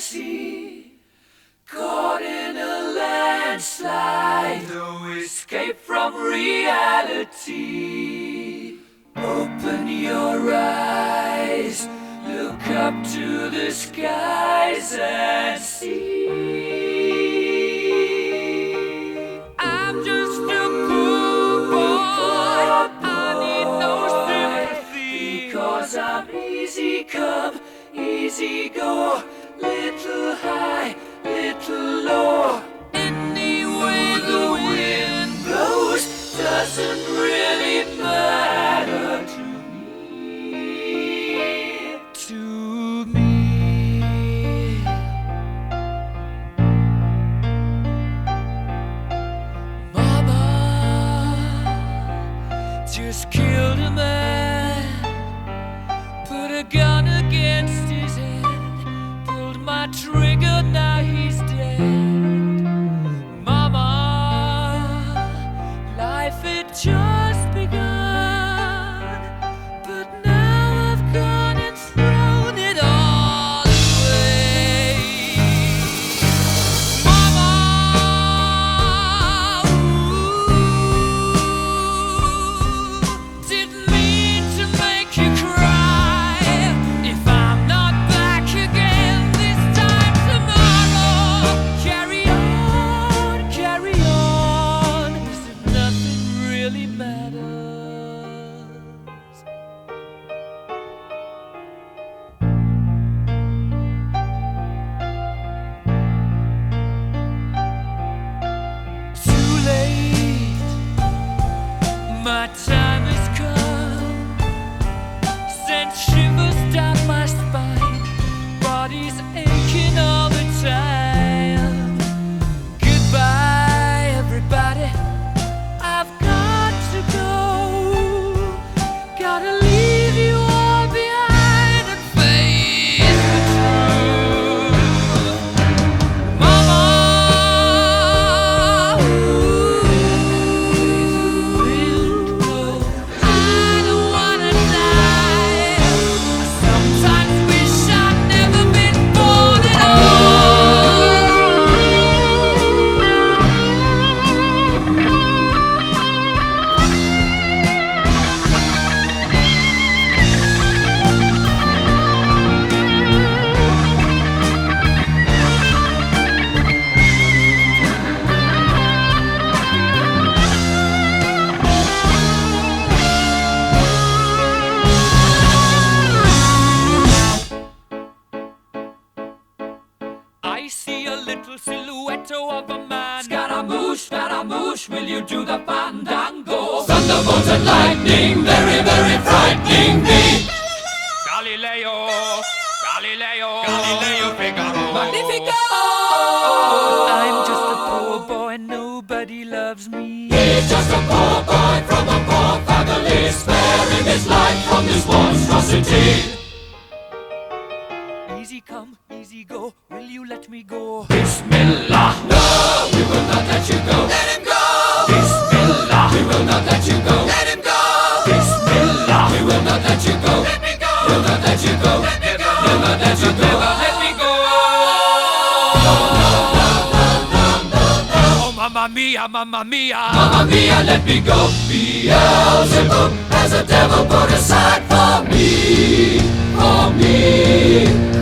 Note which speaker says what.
Speaker 1: fantasy, caught in a landslide, no escape from reality. Open your eyes, look up to the skies and see. I'm just a poor boy, I need no sympathy, because I'm easy come, easy go, little high, little low. Any way the wind blows doesn't really matter to me. To me. Mama just killed a man, put a gun against his head, pulled my trigger, now he's dead. Mama, life had just begun, but now I've gone and thrown it all away. Mama, didn't mean to make you cry. If I'm not back again this time tomorrow, carry on, carry on, 'cause nothing really matters. Too late, my time has come, sent shivers down my spine, body's aching all the time. Goodbye, everybody, I've got to go, gotta leave you all behind and face the truth. Mama, I don't wanna die. I sometimes wish I'd never been born at I see a little silhouette of a man. Scaramouche, will you do the fandango?
Speaker 2: Thunderbolt and lightning, very, very frightening me.
Speaker 1: Galileo, Galileo, Galileo Figaro.
Speaker 2: Magnifico!
Speaker 1: I'm just a poor boy, nobody loves me.
Speaker 2: He's just a poor boy from a poor family, sparing his life from this monstrosity.
Speaker 1: Easy come, easy go, will you let me go?
Speaker 2: Bismillah, no, we will not let you go. Let him go. Bismillah, we will not let you go. Let him go. Bismillah, we will not let you go. Let me go. We'll not let you go. Let me go. We'll not let you go.
Speaker 1: Let me go. Oh, mamma mia, mamma mia.
Speaker 2: Mamma mia, let me go. Beelzebub has a devil put aside for me, for me.